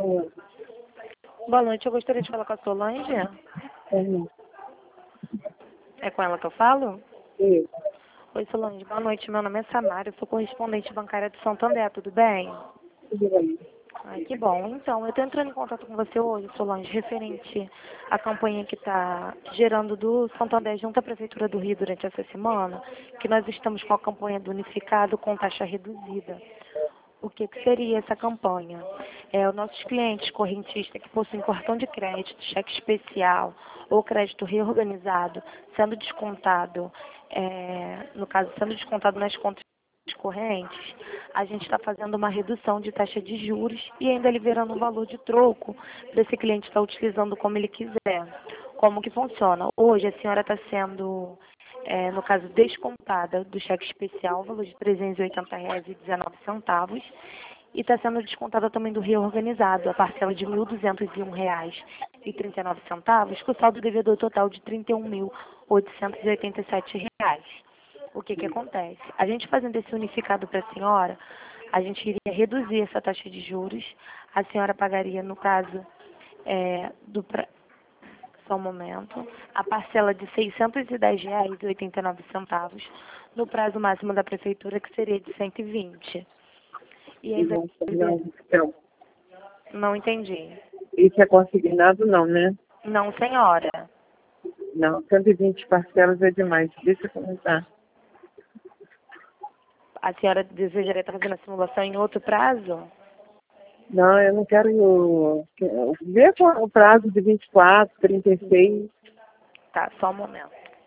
Boa noite, eu gostaria de falar com a Solange. É com ela que eu falo? Sim. Oi, Solange, boa noite. Meu nome é Samara, eu sou correspondente bancária de Santander, tudo bem? Tudo bem. Ai, que bom. Então, eu estou entrando em contato com você hoje, Solange, referente à campanha que está gerando do Santander junto à Prefeitura do Rio durante essa semana, que nós estamos com a campanha do Unificado com taxa reduzida. O que seria essa campanha? Os nossos clientes correntistas que possuem cartão de crédito, cheque especial ou crédito reorganizado, sendo descontado, no caso, sendo descontado nas contas correntes, a gente está fazendo uma redução de taxa de juros e ainda liberando um valor de troco para esse cliente estar utilizando como ele quiser. Como que funciona? Hoje a senhora está sendo, no caso, descontada do cheque especial, valor de R$ 380,19, e está sendo descontada também do reorganizado, a parcela de R$ 1.201,39, com o saldo devedor total de R$ 31.887. O que acontece? A gente fazendo esse unificado para a senhora, a gente iria reduzir essa taxa de juros. A senhora pagaria, no caso, só um momento, a parcela de R$ 610,89, no prazo máximo da prefeitura, que seria de 120. E ainda... Então, Não entendi. isso é consignado não, né? Não, senhora. Não, 120 parcelas é demais. Deixa eu comentar. A senhora desejaria estar fazendo a simulação em outro prazo? Não, eu não quero ver com o prazo de 24, 36. Tá, só um momento.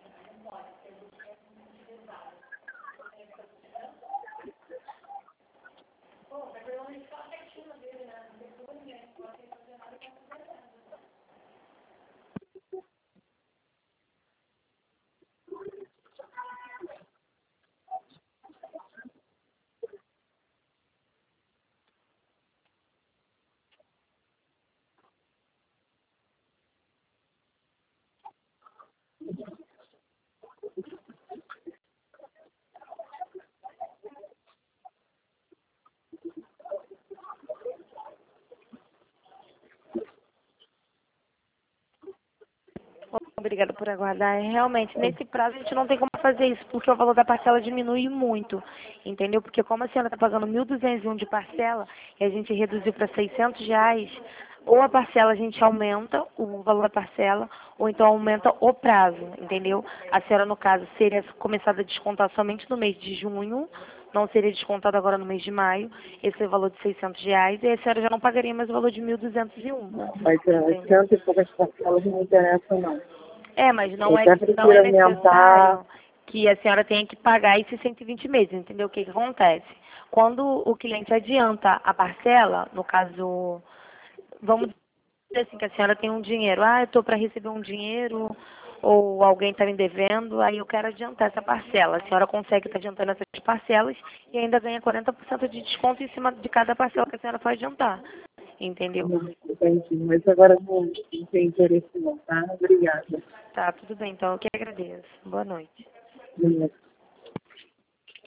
Obrigada por aguardar. Realmente, nesse prazo a gente não tem como fazer isso, porque o valor da parcela diminui muito, entendeu? Porque como a senhora está pagando 1.201 de parcela e a gente reduziu para R$ 600, ou a parcela a gente aumenta o valor da parcela, ou então aumenta o prazo, entendeu? A senhora, no caso, seria começada a descontar somente no mês de junho, não seria descontado agora no mês de maio, esse é o valor de R$ 600, e a senhora já não pagaria mais o valor de 1.201. Mas cento e poucas parcelas não interessa, não. Mas Eu não é até prefiro aumentar. necessário que a senhora tenha que pagar esses 120 meses, entendeu? O que acontece? Quando o cliente adianta a parcela, no caso, vamos dizer assim, que a senhora tem um dinheiro, eu estou para receber um dinheiro, ou alguém está me devendo, aí eu quero adiantar essa parcela. A senhora consegue estar adiantando essas parcelas e ainda ganha 40% de desconto em cima de cada parcela que a senhora for adiantar, entendeu? Não, entendi. Mas agora não tem interesse não, tá? Obrigada. Tá, tudo bem, então eu que agradeço. Boa noite. Obrigada.